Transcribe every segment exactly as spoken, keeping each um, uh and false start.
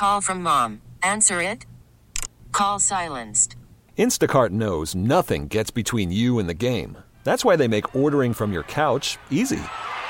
Call from mom. Answer it. Call silenced. Instacart knows nothing gets between you and the game. That's why they make ordering from your couch easy.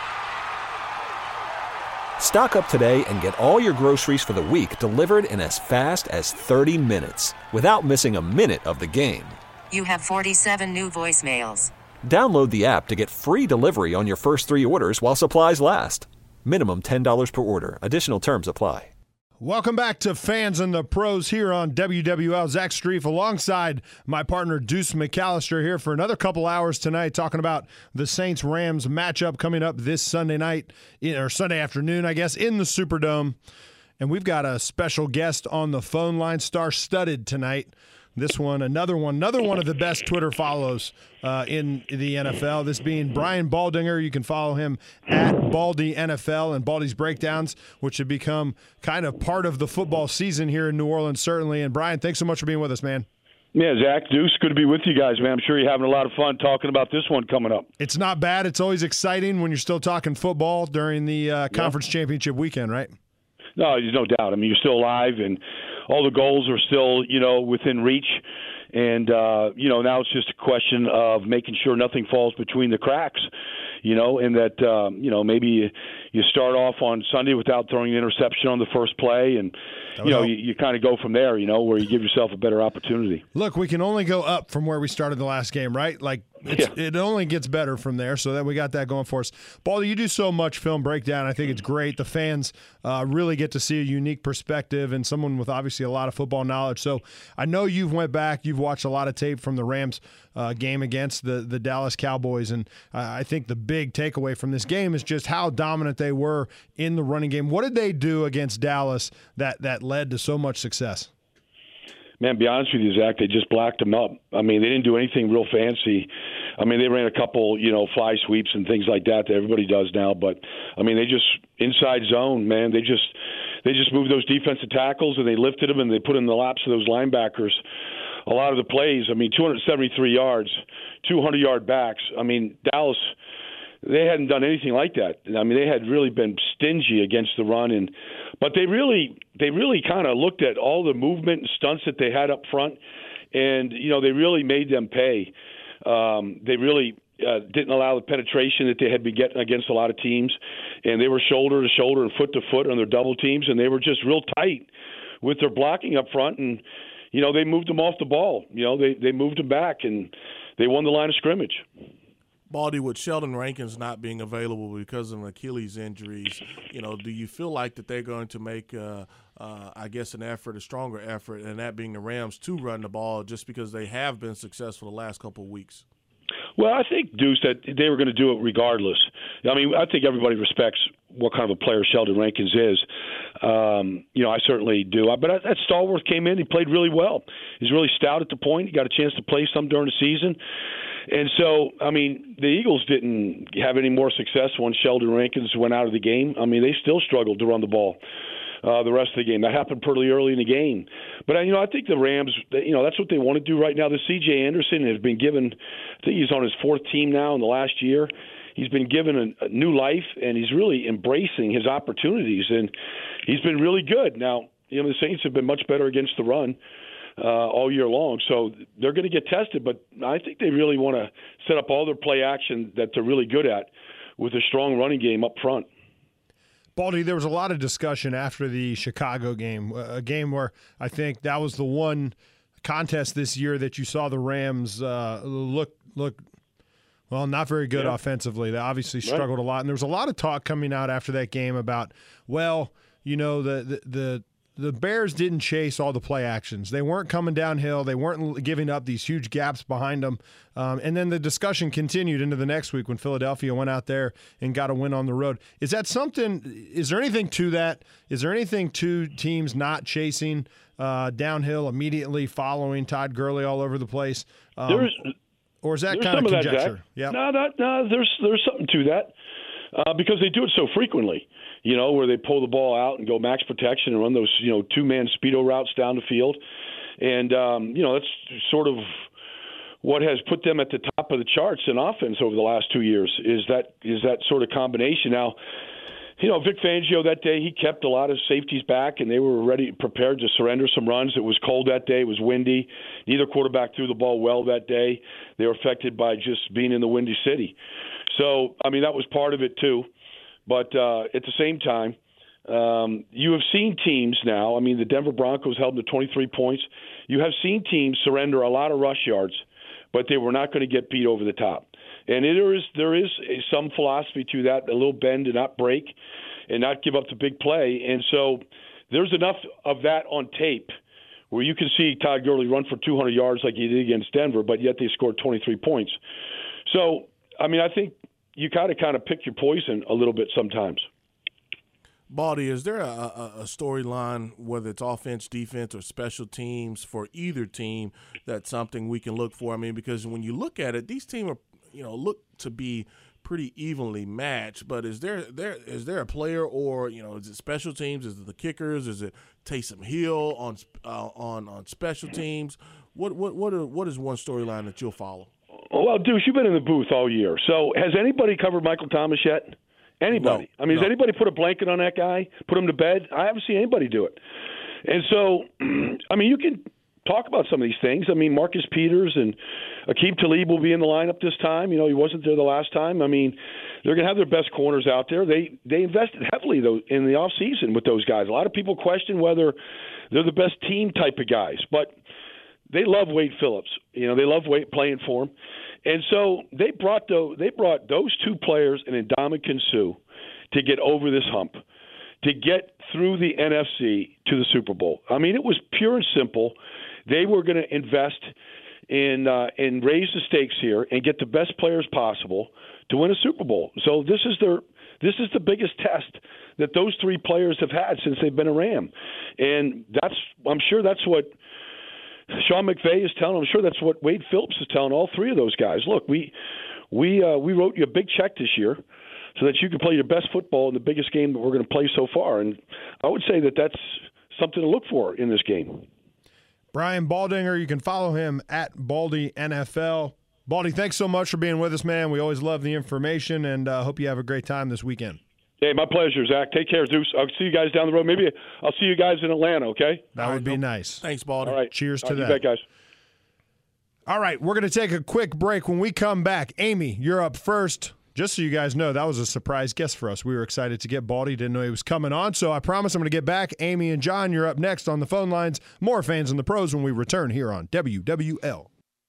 Stock up today and get all your groceries for the week delivered in as fast as thirty minutes without missing a minute of the game. You have forty-seven new voicemails. Download the app to get free delivery on your first three orders while supplies last. Minimum ten dollars per order. Additional terms apply. Welcome back to Fans and the Pros here on W W L. Zach Strief alongside my partner Deuce McAllister here for another couple hours tonight talking about the Saints-Rams matchup coming up this Sunday night, or Sunday afternoon, I guess, in the Superdome. And we've got a special guest on the phone line, star-studded tonight. This one, another one, another one of the best Twitter follows uh, in the N F L. This being Brian Baldinger. You can follow him at Baldy N F L and Baldy's Breakdowns, which have become kind of part of the football season here in New Orleans, certainly. And Brian, thanks so much for being with us, man. Yeah, Zach, Deuce, good to be with you guys, man. I'm sure you're having a lot of fun talking about this one coming up. It's not bad. It's always exciting when you're still talking football during the uh, conference yeah. championship weekend, right? No, there's no doubt. I mean, you're still alive, and all the goals are still, you know, within reach. And, uh, you know, now it's just a question of making sure nothing falls between the cracks, you know, and that, um, you know, maybe you, you start off on Sunday without throwing an interception on the first play, and, you know, you, you kind of go from there, you know, where you give yourself a better opportunity. Look, we can only go up from where we started the last game, right? Like, it's, yeah. it only gets better from there, so that we got that going for us. Baldy, you do so much film breakdown. I think it's great. The fans uh, really get to see a unique perspective and someone with obviously a lot of football knowledge. So I know you've went back, you've watched a lot of tape from the Rams uh, game against the, the Dallas Cowboys, and uh, I think the big takeaway from this game is just how dominant they were in the running game. What did they do against Dallas that, that led to so much success? Man, to be honest with you, Zach, they just blacked them up. I mean, they didn't do anything real fancy. I mean, they ran a couple, you know, fly sweeps and things like that that everybody does now. But, I mean, they just inside zone, man. They just they just moved those defensive tackles and they lifted them and they put in the laps of those linebackers. A lot of the plays, I mean, two hundred seventy-three yards, two hundred-yard backs. I mean, Dallas, they hadn't done anything like that. I mean, they had really been stingy against the run, and but they really they really kind of looked at all the movement and stunts that they had up front, and you know they really made them pay. Um, they really uh, didn't allow the penetration that they had been getting against a lot of teams, and they were shoulder to shoulder and foot to foot on their double teams, and they were just real tight with their blocking up front, and you know they moved them off the ball. You know they they moved them back, and they won the line of scrimmage. Baldy, with Sheldon Rankins not being available because of Achilles injuries, you know, do you feel like that they're going to make, uh, uh, I guess, an effort, a stronger effort, and that being the Rams to run the ball just because they have been successful the last couple of weeks? Well, I think, Deuce, that they were going to do it regardless. I mean, I think everybody respects what kind of a player Sheldon Rankins is. Um, you know, I certainly do. But that Stallworth came in. He played really well. He's really stout at the point. He got a chance to play some during the season. And so, I mean, the Eagles didn't have any more success once Sheldon Rankins went out of the game. I mean, they still struggled to run the ball uh, the rest of the game. That happened pretty early in the game. But, you know, I think the Rams, you know, that's what they want to do right now. The C J Anderson has been given, I think he's on his fourth team now in the last year. He's been given a, a new life, and he's really embracing his opportunities. And he's been really good. Now, you know, the Saints have been much better against the run Uh, all year long. So they're going to get tested, but I think they really want to set up all their play action that they're really good at with a strong running game up front. Baldy, there was a lot of discussion after the Chicago game, a game where I think that was the one contest this year that you saw the Rams uh, look look well, not very good yeah. offensively. They obviously struggled right. a lot, and there was a lot of talk coming out after that game about, well, you know, the the, the The Bears didn't chase all the play actions. They weren't coming downhill. They weren't giving up these huge gaps behind them. Um, and then the discussion continued into the next week when Philadelphia went out there and got a win on the road. Is that something – is there anything to that? Is there anything to teams not chasing uh, downhill immediately, following Todd Gurley all over the place? Um, there's, or is that kind of conjecture? Yeah. No, that, no, there's, there's something to that uh, because they do it so frequently. You know, where they pull the ball out and go max protection and run those, you know, two-man speedo routes down the field. And, um, you know, that's sort of what has put them at the top of the charts in offense over the last two years is that is that sort of combination. Now, You know, Vic Fangio that day, he kept a lot of safeties back, and they were ready, prepared to surrender some runs. It was cold that day. It was windy. Neither quarterback threw the ball well that day. They were affected by just being in the Windy City. So, I mean, that was part of it too. But uh, at the same time, um, you have seen teams now. I mean, the Denver Broncos held them to twenty-three points. You have seen teams surrender a lot of rush yards, but they were not going to get beat over the top. And there is there is some philosophy to that, a little bend and not break and not give up the big play. And so there's enough of that on tape where you can see Todd Gurley run for two hundred yards like he did against Denver, but yet they scored twenty-three points. So, I mean, I think you got to kind of pick your poison a little bit sometimes. Baldy, is there a, a, a storyline, whether it's offense, defense, or special teams for either team, that's something we can look for? I mean, because when you look at it, these teams are, you know, look to be pretty evenly matched. But is there there is there a player, or you know, is it special teams? Is it the kickers? Is it Taysom Hill on uh, on on special teams? What what what are, what is one storyline that you'll follow? Well, Deuce, you've been in the booth all year. So has anybody covered Michael Thomas yet? Anybody? No, I mean, no. has anybody put a blanket on that guy, put him to bed? I haven't seen anybody do it. And so, I mean, you can talk about some of these things. I mean, Marcus Peters and Aqib Talib will be in the lineup this time. You know, he wasn't there the last time. I mean, they're going to have their best corners out there. They they invested heavily, though, in the offseason with those guys. A lot of people question whether they're the best team type of guys, but they love Wade Phillips. You know, they love Wade playing for him. And so they brought those, they brought those two players and Ndamukong Suh to get over this hump, to get through the N F C to the Super Bowl. I mean, it was pure and simple. They were going to invest in uh, and raise the stakes here and get the best players possible to win a Super Bowl. So this is their this is the biggest test that those three players have had since they've been a Ram, and that's I'm sure that's what Sean McVay is telling. I'm sure that's what Wade Phillips is telling all three of those guys. Look, we we uh, we wrote you a big check this year so that you can play your best football in the biggest game that we're going to play so far. And I would say that that's something to look for in this game. Brian Baldinger, you can follow him at Baldy N F L. Baldy, thanks so much for being with us, man. We always love the information, and uh, hope you have a great time this weekend. Hey, my pleasure, Zach. Take care, Deuce. I'll see you guys down the road. Maybe I'll see you guys in Atlanta, okay? That would be nice. Thanks, Baldy. All right. Cheers All to right, that. You bet, guys. All right, we're going to take a quick break. When we come back, Amy, you're up first. Just so you guys know, that was a surprise guest for us. We were excited to get Baldy. Didn't know he was coming on, so I promise I'm going to get back. Amy and John, you're up next on the phone lines. More Fans in the Pros when we return here on W W L.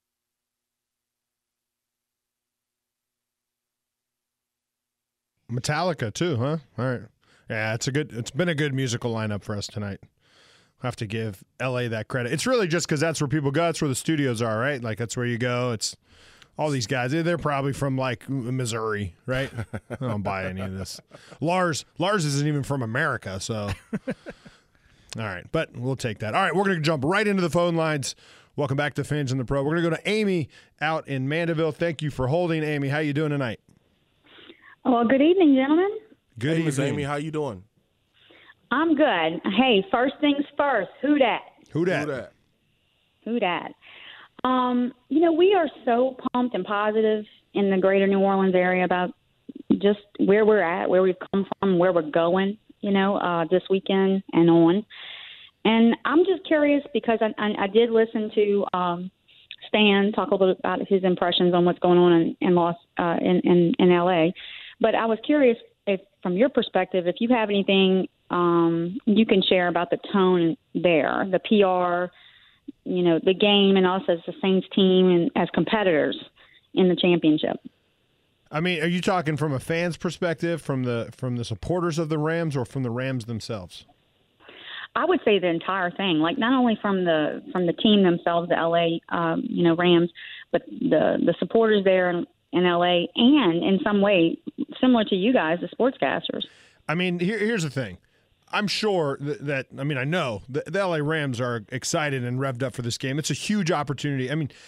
Metallica too, huh? All right. Yeah, it's a good. It's been a good musical lineup for us tonight. I have to give L A that credit. It's really just because that's where people go. That's where the studios are, right? Like that's where you go. It's all these guys. They're probably from like Missouri, right? I don't buy any of this. Lars, Lars isn't even from America, so. All right, but we'll take that. All right, we're going to jump right into the phone lines. Welcome back to Fans in the Pro. We're going to go to Amy out in Mandeville. Thank you for holding, Amy. How you doing tonight? Well, good evening, gentlemen. Good Hey, Miss evening. Amy, how you doing? I'm good. Hey, first things first. Who dat? Who dat? Who that? Who dat? Um, you know, we are so pumped and positive in the greater New Orleans area about just where we're at, where we've come from, where we're going, you know, uh, this weekend and on. And I'm just curious because I, I, I did listen to um, Stan talk a little bit about his impressions on what's going on in, in, Los, uh, in, in, in L A. But I was curious if, from your perspective, if you have anything um, you can share about the tone there, the P R, you know, the game, and also as the Saints team and as competitors in the championship. I mean, are you talking from a fan's perspective, from the from the supporters of the Rams, or from the Rams themselves? I would say the entire thing, like not only from the from the team themselves, the L A, um, you know, Rams, but the the supporters there in, in L A, and in some way similar to you guys, the sportscasters. I mean, here, here's the thing. I'm sure that, that I mean, I know the, the L A Rams are excited and revved up for this game. It's a huge opportunity. I mean,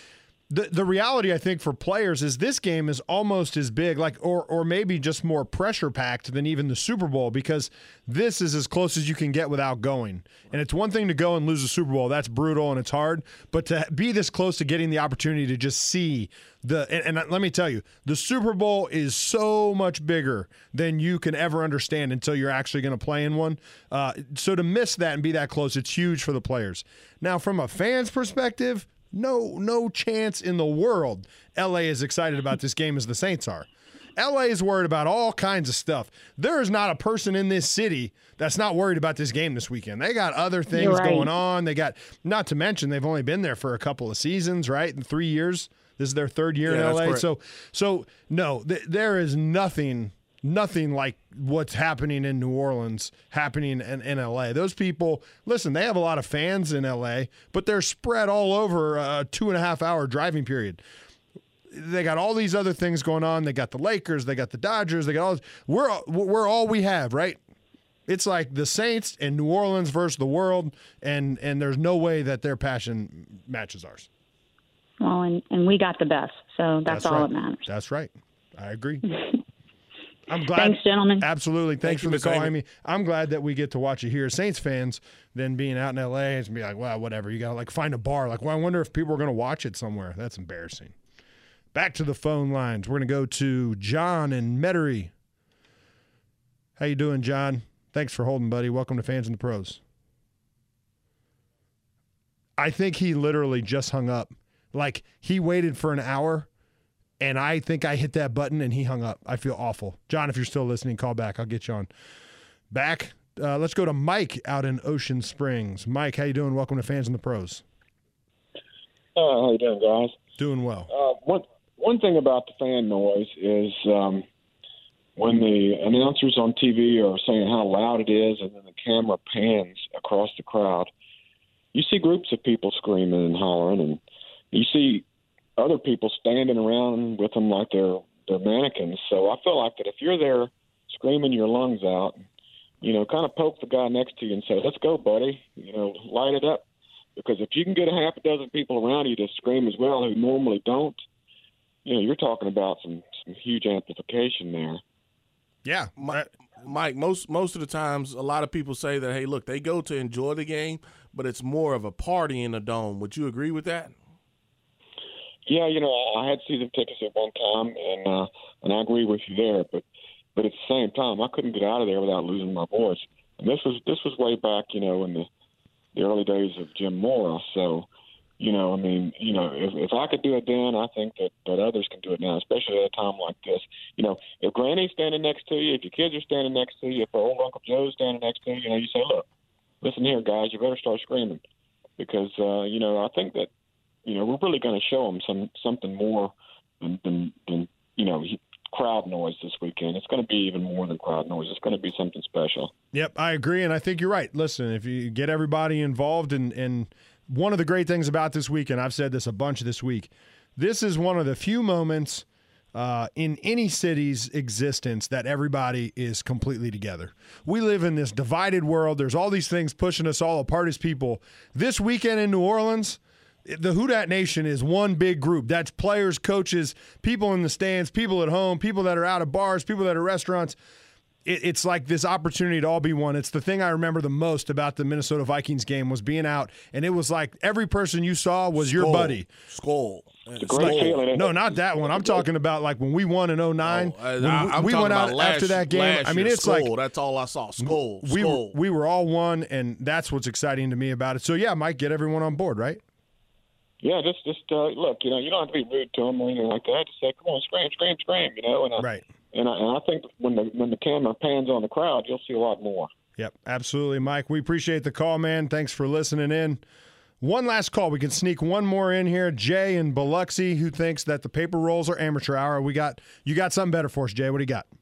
The the reality, I think, for players is this game is almost as big, like or or maybe just more pressure packed than even the Super Bowl, because this is as close as you can get without going. And it's one thing to go and lose a Super Bowl, that's brutal and it's hard, but to be this close to getting the opportunity to just see the and, and let me tell you, the Super Bowl is so much bigger than you can ever understand until you're actually going to play in one. Uh, so to miss that and be that close, it's huge for the players. Now, from a fan's perspective, No, no chance in the world L A is excited about this game as the Saints are. L A is worried about all kinds of stuff. There is not a person in this city that's not worried about this game this weekend. They got other things right. going on. They got, not to mention, they've only been there for a couple of seasons, right? In three years. This is their third year yeah, in L A. Correct. So, so no, th- there is nothing. Nothing like what's happening in New Orleans happening in, in L A. Those people, listen, they have a lot of fans in L A, but they're spread all over a two and a half hour driving period. They got all these other things going on. They got the Lakers, they got the Dodgers, they got all. We're we're all we have, right? It's like the Saints and New Orleans versus the world, and and there's no way that their passion matches ours. Well, and, and we got the best, so that's, That's all right. that matters. That's right. I agree. I'm glad. Thanks, gentlemen. Absolutely. Thanks Thank for you, the Miz call, Amy. Amy. I'm glad that we get to watch it here. Saints fans, then being out in L A, it's be like, well, whatever. You got to like find a bar. Like, well, I wonder if people are going to watch it somewhere. That's embarrassing. Back to the phone lines. We're going to go to John in Metairie. How you doing, John? Thanks for holding, buddy. Welcome to Fans and the Pros. I think he literally just hung up. Like, he waited for an hour, and I think I hit that button, and he hung up. I feel awful. John, if you're still listening, call back. I'll get you on. Back. Uh, let's go to Mike out in Ocean Springs. Mike, how you doing? Welcome to Fans and the Pros. Uh, how you doing, guys? Doing well. Uh, one one thing about the fan noise is um, when the announcers on T V are saying how loud it is, and then the camera pans across the crowd, you see groups of people screaming and hollering, and you see other people standing around with them like they're they're mannequins. So I feel like that if you're there screaming your lungs out, you know, kind of poke the guy next to you and say, "Let's go, buddy," you know, light it up. Because if you can get a half a dozen people around you to scream as well who normally don't, you know, you're talking about some, some huge amplification there. Yeah. Mike, Mike, most most of the times, a lot of people say that, hey, look, they go to enjoy the game, but it's more of a party in the dome. Would you agree with that? Yeah, you know, I had season tickets at one time, and uh, and I agree with you there. But but at the same time, I couldn't get out of there without losing my voice. And this was this was way back, you know, in the the early days of Jim Mora. So, you know, I mean, you know, if, if I could do it then, I think that, that others can do it now, especially at a time like this. You know, if Granny's standing next to you, if your kids are standing next to you, if old Uncle Joe's standing next to you, you know, you say, look, listen here, guys, you better start screaming. Because, uh, you know, I think that, you know, we're really going to show them some something more than, than, than you know, crowd noise this weekend. It's going to be even more than crowd noise. It's going to be something special. Yep, I agree, and I think you're right. Listen, if you get everybody involved, and, and one of the great things about this weekend, I've said this a bunch this week, this is one of the few moments uh, in any city's existence that everybody is completely together. We live in this divided world. There's all these things pushing us all apart as people. This weekend in New Orleans, the Who Dat Nation is one big group. That's players, coaches, people in the stands, people at home, people that are out of bars, people that are restaurants. It, it's like this opportunity to all be one. It's the thing I remember the most about the Minnesota Vikings game was being out, and it was like every person you saw was Skull. your buddy. Skull. It's a great feeling. Isn't No, it? not that one. I'm talking about like when we won in oh nine. Oh, I- when I- we- I'm we talking went out about last- after that game. last I mean, year, it's Skull. like That's all I saw. Skull. we were, Skull. we were all one, and that's what's exciting to me about it. So, yeah, Mike, get everyone on board, right? Yeah, just just uh, look, you know, you don't have to be rude to them or anything like that. Just say, come on, scream, scream, scream, you know. And I, Right. And I, and I think when the when the camera pans on the crowd, you'll see a lot more. Yep, absolutely, Mike. We appreciate the call, man. Thanks for listening in. One last call. We can sneak one more in here. Jay in Biloxi, who thinks that the paper rolls are amateur hour. We got you got something better for us, Jay. What do you got?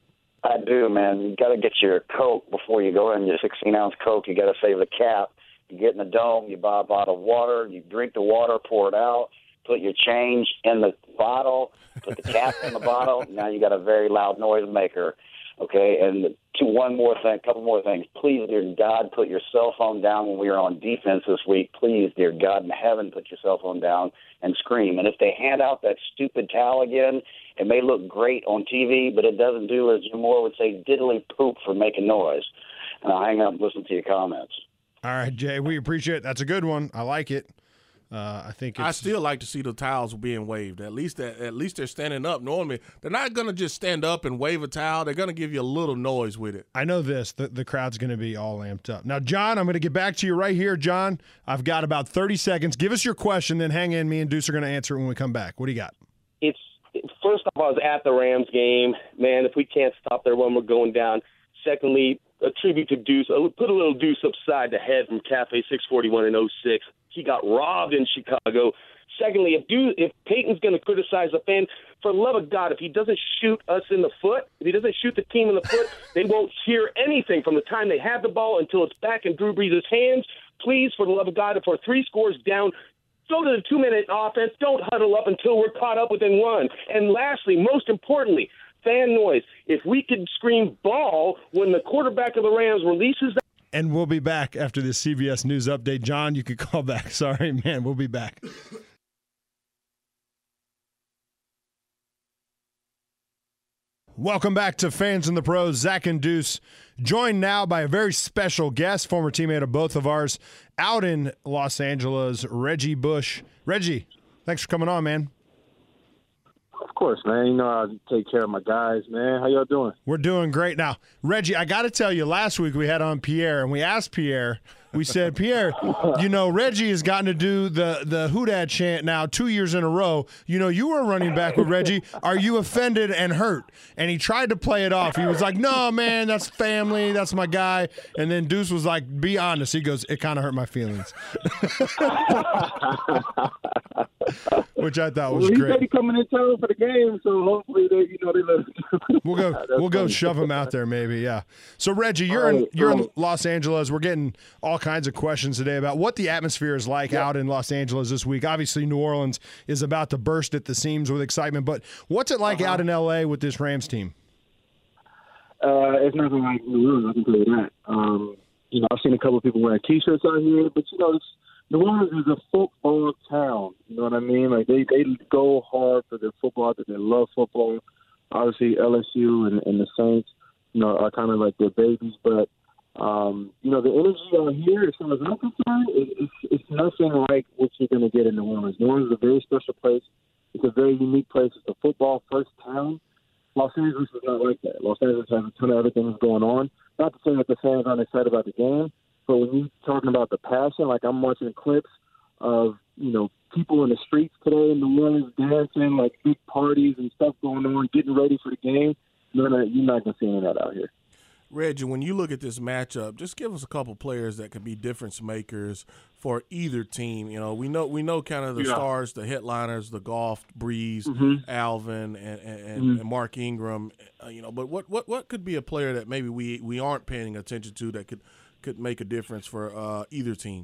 I do, man. You got to get your Coke before you go in. Your sixteen ounce Coke. You got to save the cap. You get in the dome. You buy a bottle of water. You drink the water. Pour it out. Put your change in the bottle. Put the cap in the bottle. Now you got a very loud noise maker. Okay, and to one more thing, couple more things. Please, dear God, put your cell phone down when we are on defense this week. Please, dear God in heaven, put your cell phone down and scream. And if they hand out that stupid towel again, it may look great on T V, but it doesn't do, as Jim Moore would say, diddly poop for making noise. And I'll hang up and listen to your comments. All right, Jay, we appreciate it. That's a good one. I like it. Uh, I think it's, I still like to see the towels being waved. At least that, at least they're standing up. Normally, they're not going to just stand up and wave a towel. They're going to give you a little noise with it. I know this. The, the crowd's going to be all amped up. Now, John, I'm going to get back to you right here, John. I've got about thirty seconds. Give us your question, then hang in. Me and Deuce are going to answer it when we come back. What do you got? It's first off, I was at the Rams game. Man, if we can't stop their run, we're going down. Secondly, a tribute to Deuce. Put a little Deuce upside the head from Cafe six forty-one in oh six. He got robbed in Chicago. Secondly, if Deuce, if Peyton's going to criticize a fan, for the love of God, if he doesn't shoot us in the foot, if he doesn't shoot the team in the foot, they won't hear anything from the time they have the ball until it's back in Drew Brees' hands. Please, for the love of God, if we're three scores down, go to the two-minute offense. Don't huddle up until we're caught up within one. And lastly, most importantly, fan noise. If we could scream ball when the quarterback of the Rams releases that. And we'll be back after this C B S News update. John, you could call back. Sorry, man. We'll be back. Welcome back to Fans and the Pros. Zach and Deuce, joined now by a very special guest, former teammate of both of ours, out in Los Angeles, Reggie Bush. Reggie, thanks for coming on, man. Of course, man. You know I take care of my guys, man. How y'all doing? We're doing great. Now, Reggie, I got to tell you, last week we had on Pierre, and we asked Pierre, we said, Pierre, you know, Reggie has gotten to do the, the Who Dat chant now two years in a row. You know, you were running back with Reggie. Are you offended and hurt? And he tried to play it off. He was like, no, man, that's family. That's my guy. And then Deuce was like, be honest. He goes, it kind of hurt my feelings. Which I thought was well, he great. Said he coming in town for the game, so hopefully they, you know, they let him. We'll go. we'll go shove him out there, maybe. Yeah. So Reggie, you're in you're in Los Angeles. We're getting all kinds of questions today about what the atmosphere is like yeah. out in Los Angeles this week. Obviously, New Orleans is about to burst at the seams with excitement, but what's it like uh-huh. out in L A with this Rams team? Uh, it's nothing like New Orleans. I can tell you that. Um, you know, I've seen a couple of people wearing T-shirts out here, but you know, it's. New Orleans is a football town. You know what I mean? Like they, they go hard for their football. That they love football. Obviously, L S U and, and the Saints, you know, are kind of like their babies. But um, you know, the energy out here, as far as I'm concerned, it, it's it's nothing like what you're going to get in New Orleans. New Orleans is a very special place. It's a very unique place. It's a football first town. Los Angeles is not like that. Los Angeles has a ton of other things going on. Not to say that the fans aren't excited about the game. But when you're talking about the passion, like I'm watching clips of, you know, people in the streets today in New Orleans dancing, like big parties and stuff going on, getting ready for the game, you're not, you're not going to see any of that out here. Reggie, when you look at this matchup, just give us a couple players that could be difference makers for either team. You know, we know we know kind of the yeah. stars, the headliners, the Goff, Breeze, mm-hmm. Alvin, and and, mm-hmm. and Mark Ingram. Uh, you know, but what, what what could be a player that maybe we, we aren't paying attention to that could could make a difference for uh, either team?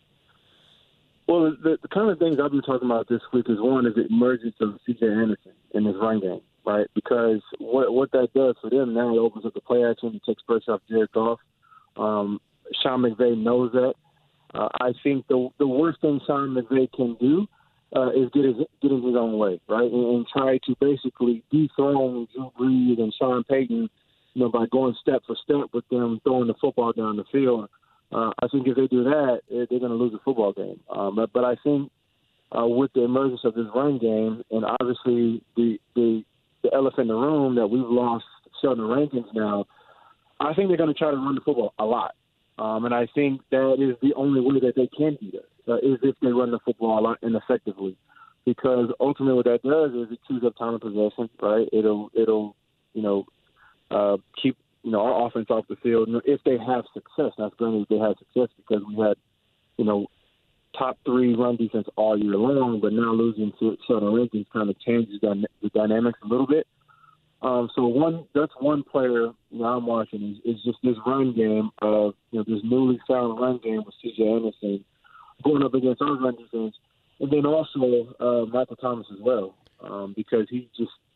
Well, the, the kind of things I've been talking about this week is one is the emergence of C J Anderson in his run game, right? Because what what that does for them now, it opens up the play action, it takes pressure off Jared Goff. Um, Sean McVay knows that. Uh, I think the the worst thing Sean McVay can do uh, is get his get in his own way, right, and, and try to basically dethrone Drew Brees and Sean Payton, you know, by going step for step with them throwing the football down the field. Uh, I think if they do that, they're going to lose the football game. Um, but, but I think uh, with the emergence of this run game and obviously the, the the elephant in the room that we've lost Sheldon Rankins now, I think they're going to try to run the football a lot. Um, and I think that is the only way that they can do that, uh, is if they run the football a lot and effectively. Because ultimately what that does is it chews up time of possession, right? It'll, it'll you know, Uh, keep you know our offense off the field if they have success. That's granted if they have success because we had you know top three run defense all year long, but now losing to Sheldon Rankins kind of changes the, the dynamics a little bit. Um, so one that's one player you know, I'm watching is, is just this run game of you know this newly found run game with C J Anderson going up against our run defense, and then also uh, Michael Thomas as well um, because he just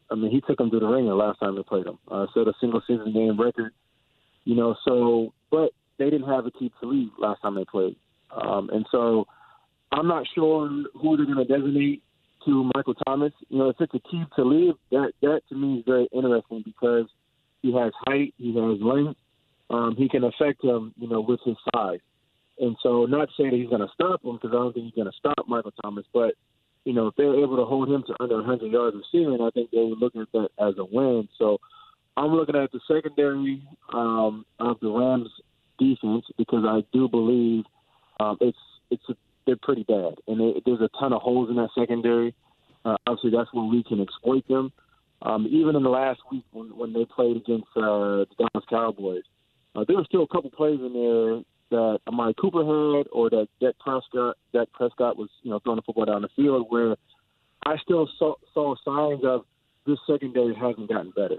I mean, he took them to the ringer last time they played them. Uh, set a single season game record, you know. So, but they didn't have Aqib Talib last time they played, um, and so I'm not sure who they're going to designate to Michael Thomas. You know, if it's Aqib Talib, that that to me is very interesting because he has height, he has length, um, he can affect him, you know, with his size. And so, not to say that he's going to stop him, because I don't think he's going to stop Michael Thomas, but, you know, if they're able to hold him to under one hundred yards receiving, I think they would look at that as a win. So I'm looking at the secondary um, of the Rams defense because I do believe um, it's it's a, they're pretty bad. And they, there's a ton of holes in that secondary. Uh, obviously, that's where we can exploit them. Um, even in the last week when, when they played against uh, the Dallas Cowboys, uh, there were still a couple plays in there that Amari Cooper had, or that Dak Prescott, Dak Prescott was, you know, throwing the football down the field, where I still saw, saw signs of this secondary hasn't gotten better.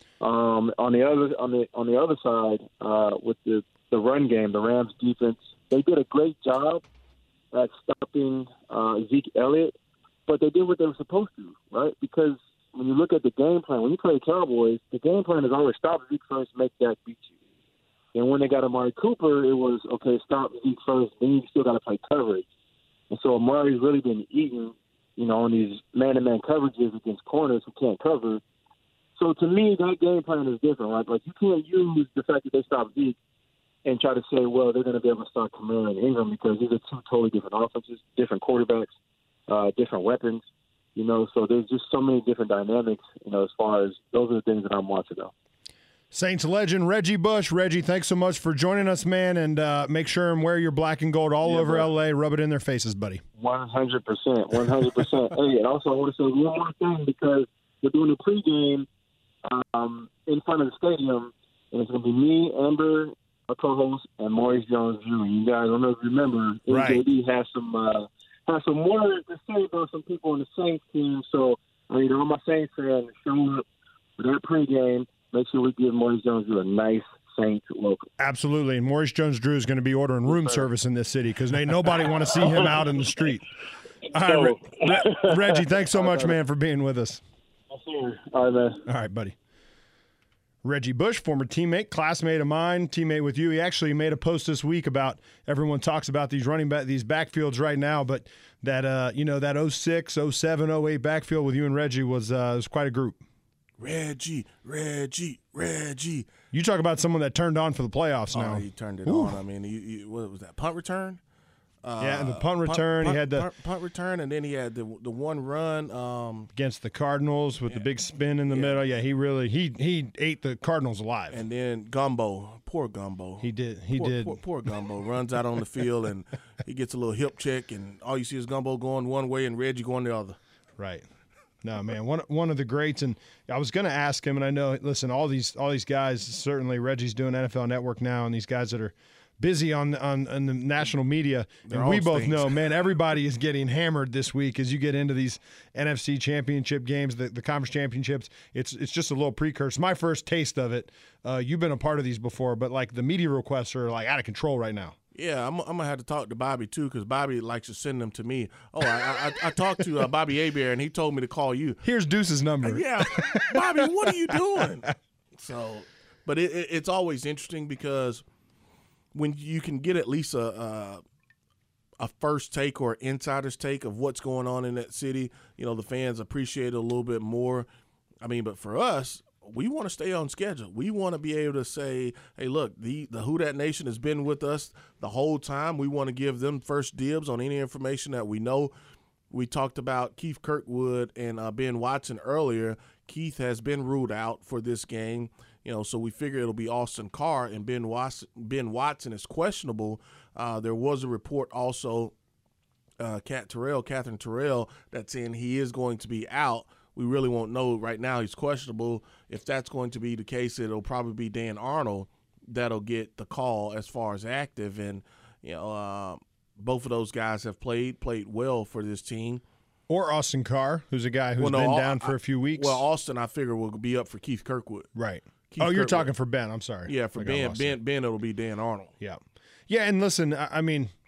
Um, on the other on the on the other side, uh, with the, the run game, the Rams defense, they did a great job at stopping uh, Zeke Elliott, but they did what they were supposed to, right? Because when you look at the game plan, when you play the Cowboys, the game plan is always stop Zeke first, make Dak beat you. And when they got Amari Cooper, it was, okay, stop Zeke first, then you still got to play coverage. And so Amari's really been eating, you know, on these man-to-man coverages against corners who can't cover. So to me, that game plan is different, right? Like, you can't use the fact that they stopped Zeke and try to say, well, they're going to be able to start Kamara and Ingram, because these are two totally different offenses, different quarterbacks, uh, different weapons, you know. So there's just so many different dynamics, you know, as far as those are the things that I'm watching, though. Saints legend Reggie Bush. Reggie, thanks so much for joining us, man, and uh, make sure and wear your black and gold all yeah, over bro. L A. Rub it in their faces, buddy. one hundred percent, one hundred percent. Hey, and also I want to say one more thing, because we're doing a pregame um, in front of the stadium, and it's going to be me, Amber, our co-host, and Maurice Jones-Drew. You guys, I don't know if you remember, right. M J D has some uh, has some words to say about some people on the Saints team. So I need all my Saints fans to show up for that pregame. Make sure we give Maurice Jones-Drew a nice Saints welcome. Absolutely. And Maurice Jones-Drew is going to be ordering room service in this city, because ain't nobody want to see him out in the street. All right, Re- Re- Reggie, thanks so much, man, for being with us. All right, man. All right, buddy. Reggie Bush, former teammate, classmate of mine, teammate with you. He actually made a post this week about, everyone talks about these running back, these backfields right now, but that uh, you know, that oh six, oh seven, oh eight backfield with you and Reggie was uh, was quite a group. Reggie, Reggie, Reggie. You talk about someone that turned on for the playoffs now. Oh, he turned it Ooh. on. I mean, he, he, what was that, punt return? Uh, yeah, and the punt return. Punt, he had the punt, punt return, and then he had the the one run um, against the Cardinals with yeah. the big spin in the yeah. middle. Yeah, he really he he ate the Cardinals alive. And then Gumbo, poor Gumbo. He did. He poor, did. Poor, poor Gumbo runs out on the field, and he gets a little hip check, and all you see is Gumbo going one way and Reggie going the other. Right. No, man, one one of the greats, and I was going to ask him, and I know, listen, all these all these guys, certainly Reggie's doing N F L Network now, and these guys that are busy on on, on the national media, They're and we both things. know, man, everybody is getting hammered this week as you get into these N F C championship games, the, the conference championships. It's it's just a little precursor. My first taste of it. Uh, you've been a part of these before, but like the media requests are like out of control right now. Yeah, I'm, I'm going to have to talk to Bobby, too, because Bobby likes to send them to me. Oh, I I, I talked to uh, Bobby Hebert, and he told me to call you. Here's Deuce's number. Yeah, Bobby, what are you doing? So, but it, it, it's always interesting because when you can get at least a, a a first take or insider's take of what's going on in that city, you know, the fans appreciate it a little bit more. I mean, but for us, we want to stay on schedule. We want to be able to say, hey, look, the, the Who Dat Nation has been with us the whole time. We want to give them first dibs on any information that we know. We talked about Keith Kirkwood and uh, Ben Watson earlier. Keith has been ruled out for this game, you know, so we figure it'll be Austin Carr, and Ben Watson, Ben Watson is questionable. Uh, there was a report also, uh, Kat Terrell, Catherine Terrell, that's saying he is going to be out. We really won't know right now. He's questionable. If that's going to be the case, it'll probably be Dan Arnold that'll get the call as far as active. And, you know, uh, both of those guys have played, played well for this team. Or Austin Carr, who's a guy who's well, no, been I, down for a few weeks. Well, Austin, I figure, will be up for Keith Kirkwood. Right. Keith oh, you're Kirkwood. talking for Ben. I'm sorry. Yeah, for Ben, Ben, Ben, it'll be Dan Arnold. Yeah. Yeah, and listen, I, I mean –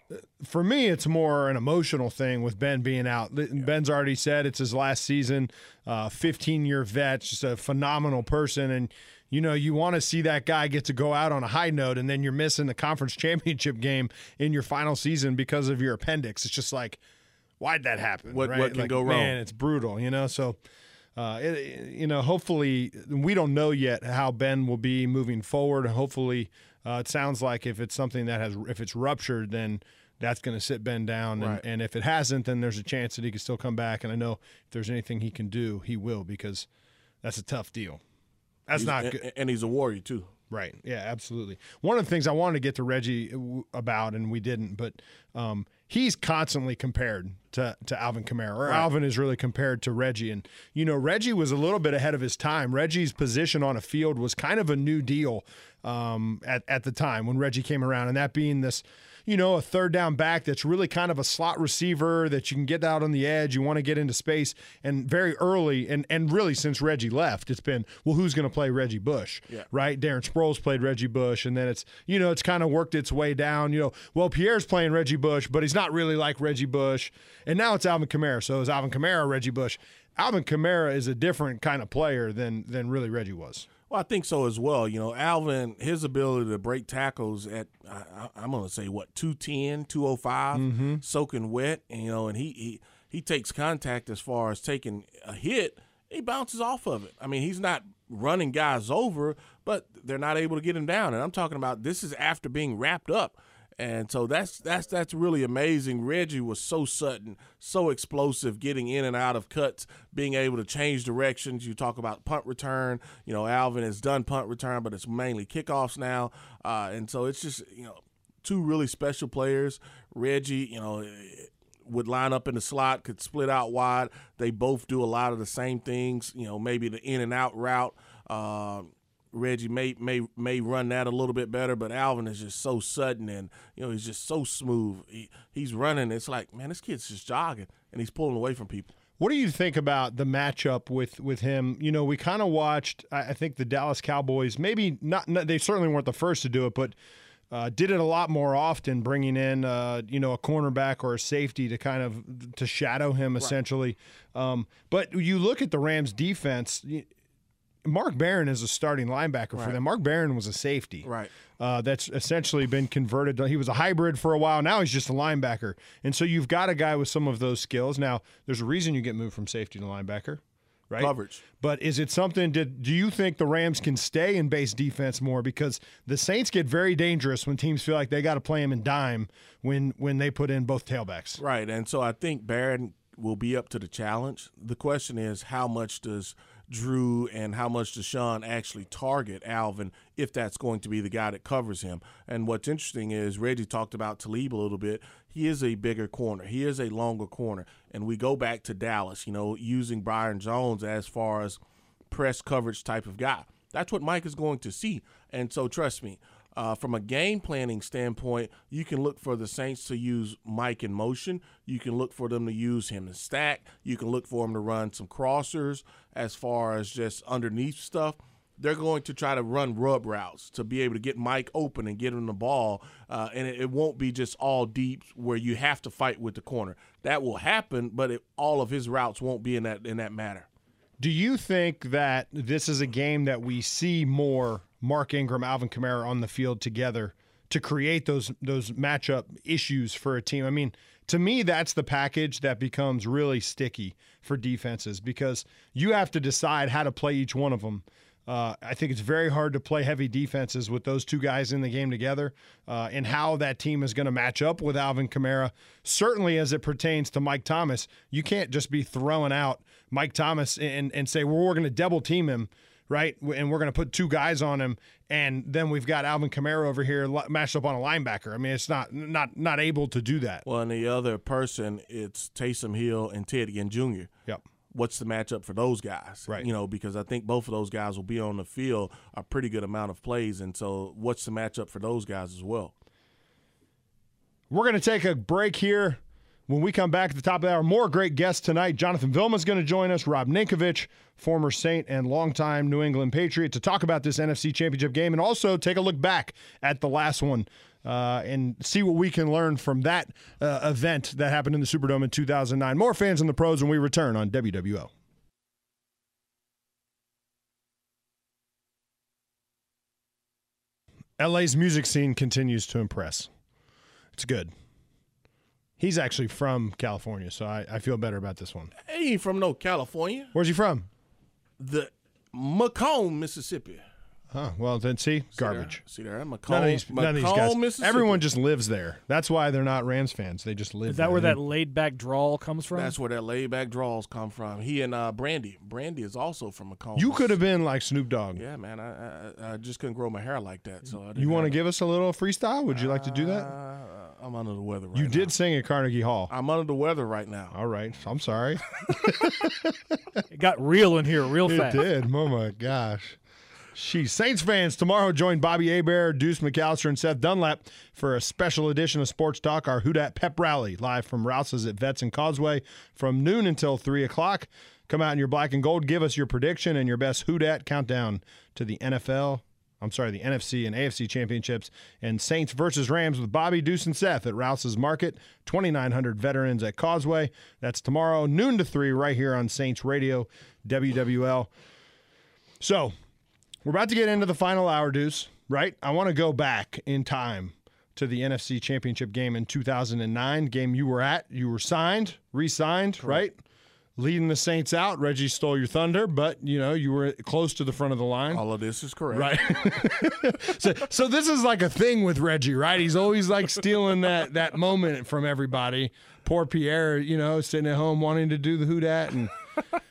For me, it's more an emotional thing with Ben being out. Ben's already said it's his last season, uh, fifteen-year vet, just a phenomenal person. And, you know, you want to see that guy get to go out on a high note, and then you're missing the conference championship game in your final season because of your appendix. It's just like, why'd that happen? What, right? what can like, go wrong? Man, it's brutal, you know? So, uh, it, you know, hopefully we don't know yet how Ben will be moving forward. Hopefully uh, it sounds like if it's something that has – if it's ruptured, then – that's going to sit Ben down. And, right. and if it hasn't, then there's a chance that he can still come back. And I know if there's anything he can do, he will, because that's a tough deal. That's he's, not and, good. And he's a warrior, too. Right. Yeah, absolutely. One of the things I wanted to get to Reggie about, and we didn't, but um, he's constantly compared to, to Alvin Kamara, or right. Alvin is really compared to Reggie. And, you know, Reggie was a little bit ahead of his time. Reggie's position on a field was kind of a new deal um, at, at the time when Reggie came around, and that being this – you know, a third down back that's really kind of a slot receiver that you can get out on the edge. You want to get into space. And very early, and, and really since Reggie left, it's been, well, who's going to play Reggie Bush, yeah. right? Darren Sproles played Reggie Bush, and then it's, you know, it's kind of worked its way down. You know, well, Pierre's playing Reggie Bush, but he's not really like Reggie Bush. And now it's Alvin Kamara. So is Alvin Kamara Reggie Bush? Alvin Kamara is a different kind of player than than really Reggie was. Well, I think so as well. You know, Alvin, his ability to break tackles at, I, I'm going to say, what, two ten, two oh five, mm-hmm. soaking wet, and, you know, and he, he, he takes contact as far as taking a hit. He bounces off of it. I mean, he's not running guys over, but they're not able to get him down. And I'm talking about this is after being wrapped up. And so that's that's that's really amazing. Reggie was so sudden, so explosive, getting in and out of cuts, being able to change directions. You talk about punt return. You know, Alvin has done punt return, but it's mainly kickoffs now. Uh, and so it's just, you know, two really special players. Reggie, you know, would line up in the slot, could split out wide. They both do a lot of the same things, you know, maybe the in and out route. Uh, Reggie may may may run that a little bit better, but Alvin is just so sudden, and you know, he's just so smooth. He, he's running. It's like, man, this kid's just jogging, and he's pulling away from people. What do you think about the matchup with, with him? You know, we kind of watched, I think, the Dallas Cowboys, maybe not, not, they certainly weren't the first to do it, but uh, did it a lot more often, bringing in, uh, you know, a cornerback or a safety to kind of to shadow him, essentially. Right. Um, but you look at the Rams' defense, Mark Barron is a starting linebacker right. for them. Mark Barron was a safety. Right. Uh, that's essentially been converted. He was a hybrid for a while. Now he's just a linebacker. And so you've got a guy with some of those skills. Now, there's a reason you get moved from safety to linebacker, right? Coverage. But is it something, did, do you think the Rams can stay in base defense more? Because the Saints get very dangerous when teams feel like they got to play him in dime when, when they put in both tailbacks. Right. And so I think Barron will be up to the challenge. The question is, how much does Drew and how much does Sean actually target Alvin if that's going to be the guy that covers him? And what's interesting is Reggie talked about Talib a little bit. He is a bigger corner. He is a longer corner. And we go back to Dallas, you know, using Byron Jones as far as press coverage type of guy. That's what Mike is going to see. And so trust me, Uh, from a game planning standpoint, you can look for the Saints to use Mike in motion. You can look for them to use him in stack. You can look for him to run some crossers as far as just underneath stuff. They're going to try to run rub routes to be able to get Mike open and get him the ball, uh, and it, it won't be just all deep where you have to fight with the corner. That will happen, but it, all of his routes won't be in that in that manner. Do you think that this is a game that we see more Mark Ingram, Alvin Kamara on the field together to create those those matchup issues for a team? I mean, to me, that's the package that becomes really sticky for defenses because you have to decide how to play each one of them. Uh, I think it's very hard to play heavy defenses with those two guys in the game together uh, and how that team is going to match up with Alvin Kamara. Certainly as it pertains to Mike Thomas, you can't just be throwing out Mike Thomas and, and say, well, we're going to double team him, right? And we're going to put two guys on him, and then we've got Alvin Kamara over here matched up on a linebacker. I mean, it's not not not able to do that. Well, and the other person, it's Taysom Hill and Ted Ginn Junior Yep. What's the matchup for those guys? Right. You know, because I think both of those guys will be on the field a pretty good amount of plays, and so what's the matchup for those guys as well? We're going to take a break here. When we come back at the top of the hour, more great guests tonight. Jonathan Vilma is going to join us, Rob Ninkovich, former Saint and longtime New England Patriot, to talk about this N F C Championship game and also take a look back at the last one uh, and see what we can learn from that uh, event that happened in the Superdome in two thousand nine. More Fans in the Pros when we return on W W O. L A's music scene continues to impress. It's good. He's actually from California, so I, I feel better about this one. He ain't from no California. Where's he from? The Macomb, Mississippi. Huh. Well, then see, garbage. See there, see there Macomb, none of these, Macomb, none of these guys. Mississippi. Everyone just lives there. That's why they're not Rams fans. They just live. Is that there. where that laid-back drawl comes from? That's where that laid-back draws come from. He and uh, Brandy. Brandy is also from Macomb. You could have been like Snoop Dogg. Yeah, man. I, I I just couldn't grow my hair like that. So I you want to give us a little freestyle? Would you like to do that? Uh, I'm under the weather right you now. did sing at Carnegie Hall. I'm under the weather right now. All right. I'm sorry. It got real in here real it fast. It did. Oh, my gosh. She's Saints fans. Tomorrow, join Bobby Hebert, Deuce McAllister, and Seth Dunlap for a special edition of Sports Talk, our Who Dat Pep Rally, live from Rouse's at Vets and Causeway from noon until three o'clock. Come out in your black and gold. Give us your prediction and your best Who Dat countdown to the N F L. I'm sorry, the N F C and A F C championships. And Saints versus Rams with Bobby, Deuce, and Seth at Rouse's Market. twenty-nine hundred veterans at Causeway. That's tomorrow, noon to three, right here on Saints Radio, W W L. So, we're about to get into the final hour, Deuce, right? I want to go back in time to the N F C Championship game in two thousand nine, game you were at. You were signed, re-signed, right? Leading the Saints out. Reggie stole your thunder, but, you know, you were close to the front of the line. All of this is correct. Right. so, so this is like a thing with Reggie, right? He's always like stealing that, that moment from everybody. Poor Pierre, you know, sitting at home wanting to do the Who Dat and –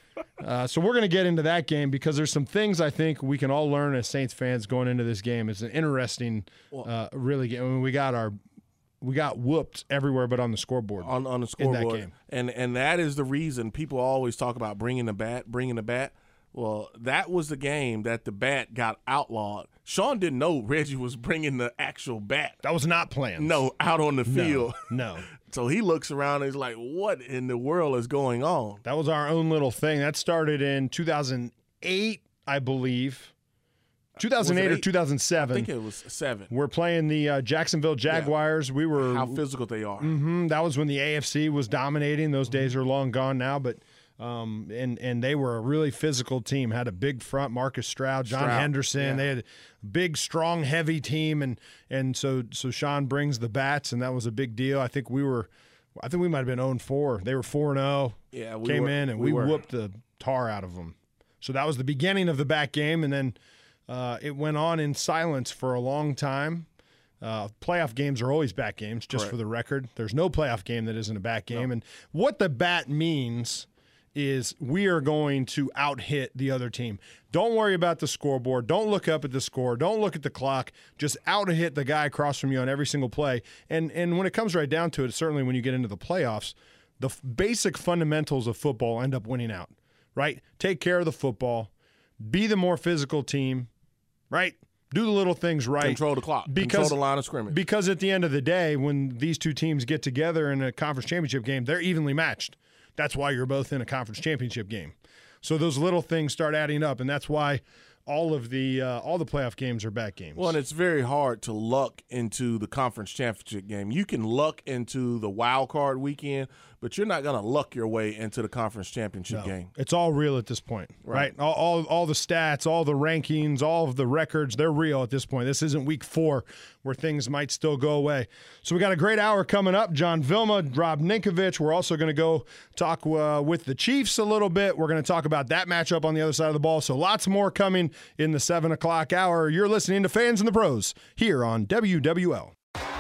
Uh, so we're going to get into that game because there's some things I think we can all learn as Saints fans going into this game. It's an interesting, uh, really game. I mean, we got our, we got whooped everywhere but on the scoreboard. On on the scoreboard, in that game. and and that is the reason people always talk about bringing the bat, bringing the bat. Well, that was the game that the bat got outlawed. Sean didn't know Reggie was bringing the actual bat. That was not planned. No, out on the field. No. no. So he looks around and he's like, what in the world is going on? That was our own little thing. That started in two thousand eight, I believe. two thousand eight or two thousand seven. I think it was seven. We're playing the uh, Jacksonville Jaguars. Yeah. We were How physical they are. Mm-hmm, that was when the A F C was dominating. Those mm-hmm. days are long gone now, but um, and and they were a really physical team. Had a big front, Marcus Stroud, John Stroud, Henderson. yeah. They had a big, strong, heavy team, and and so so Sean brings the bats, and that was a big deal. I think we were, I think we might have been oh and four. They were four and oh. Yeah, we came were, in and we, we were. whooped the tar out of them. So that was the beginning of the back game, and then uh, it went on in silence for a long time. Uh, playoff games are always back games, just Correct. for the record. There's no playoff game that isn't a back game. No. And what the bat means is we are going to out-hit the other team. Don't worry about the scoreboard. Don't look up at the score. Don't look at the clock. Just out-hit the guy across from you on every single play. And and when it comes right down to it, certainly when you get into the playoffs, the f- basic fundamentals of football end up winning out, right? Take care of the football. Be the more physical team, right? Do the little things right. Control the clock. Because, Control the line of scrimmage. Because at the end of the day, when these two teams get together in a conference championship game, they're evenly matched. That's why you're both in a conference championship game. So those little things start adding up, and that's why all of the uh, all the playoff games are back games. Well, and it's very hard to luck into the conference championship game. You can luck into the wild card weekend, but you're not going to luck your way into the conference championship no, game. It's all real at this point, right? right? All, all all the stats, all the rankings, all of the records, they're real at this point. This isn't week four where things might still go away. So we got a great hour coming up. John Vilma, Rob Ninkovich. We're also going to go talk uh, with the Chiefs a little bit. We're going to talk about that matchup on the other side of the ball. So lots more coming in the seven o'clock hour. You're listening to Fans and the Pros here on W W L.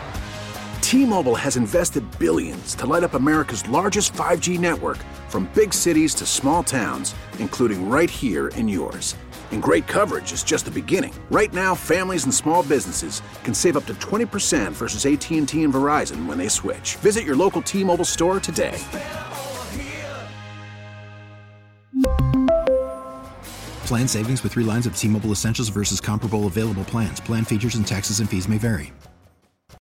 T-Mobile has invested billions to light up America's largest five G network, from big cities to small towns, including right here in yours. And great coverage is just the beginning. Right now, families and small businesses can save up to twenty percent versus A T and T and Verizon when they switch. Visit your local T-Mobile store today. Plan savings with three lines of T-Mobile Essentials versus comparable available plans. Plan features and taxes and fees may vary.